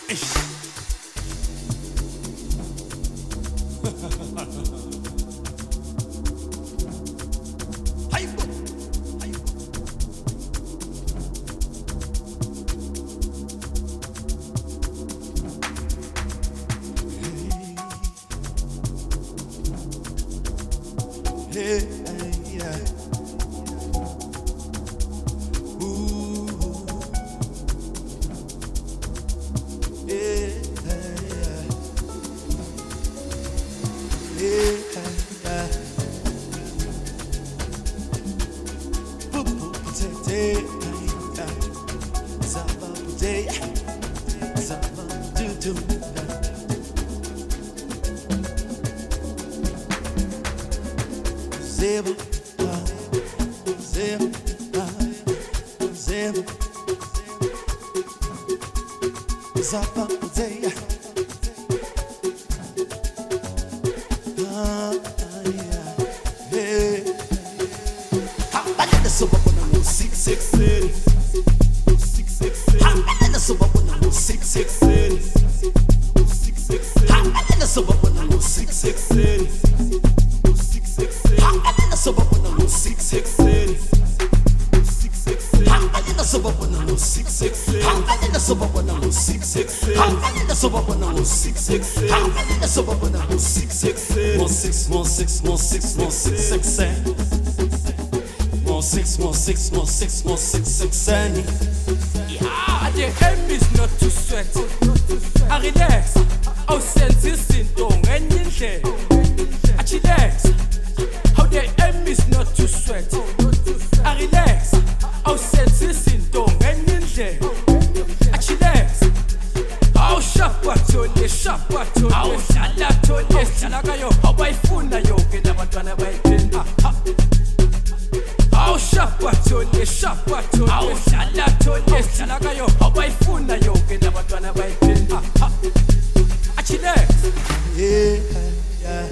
Hey, yeah. Ooh, yeah, yeah. Yeah, yeah. Boo, boo, potato, yeah. Zaba, potato, zaba, doo, doo. Zeba, zeba, zeba, zaba, potato. Yeah, hey. How about the super one? 666. 666. How about the super one? 666. 666. How about the super one? 666. Yeah, the aim is not to sweat. I relax. I'll send this in tongue and in there. I chillax. How the aim is not to sweat. I relax. I'll send this in tongue and in there. I chillax. I'll shop at your shop at your I'll shall at your Salagayo. How I fool na yo get about one of my I'll shop at your shop at your I'll shall at your Salagayo. How I fool na yo get about one of my I chillax. Yeah, yeah.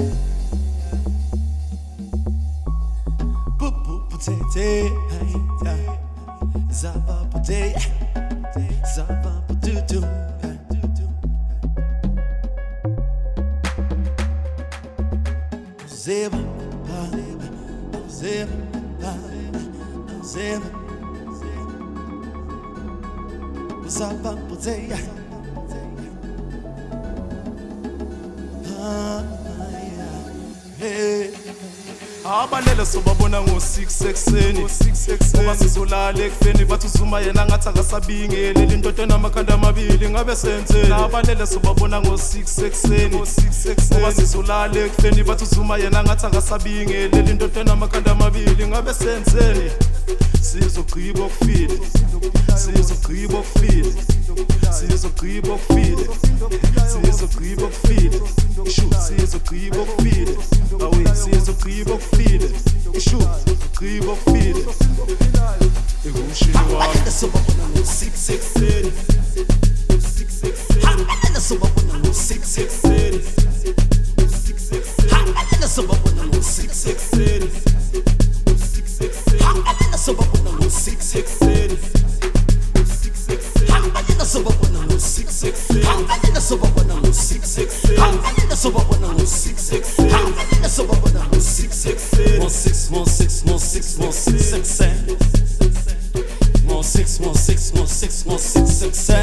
Boo boo potato, yeah. Zaba potato, zaba potato. Zeba, zeba, zeba, zaba potato. Hey. Abanele sobabona ngo6 ekseni ngoba sizolala ekufeni bathi uzuma yena ngathi akasabingeleli indoda enamakhanda amabili ngabe senzeni abanele sobabona ngo6 ekseni ngoba sizolala ekufeni bathi uzuma yena ngathi akasabingeleli indoda enamakhanda amabili ngabe senzeni sizogqiba ukufile sizogqiba ukufile sizogqiba ukufile sizogqiba ukufile ishu sizogqiba ukufile awe sizogqiba ukufile ishu sizogqiba ukufile ehushini wami Sobabona ngo6 ekseni 6 ekseni Hamela sobabona ngo6 ekseni 6 ekseni Hamela sobabona ngo6 ekseni 6 ekseni Hamela sobabona ngo6 ekseni 6 ekseni Hamela sobabona ngo6 ekseni Hamela sobabona ngo6 ekseni Hamela sobabona ngo6 ekseni Hamela sobabona ngo6 ekseni 16 16 16 16 16 16 16 16 16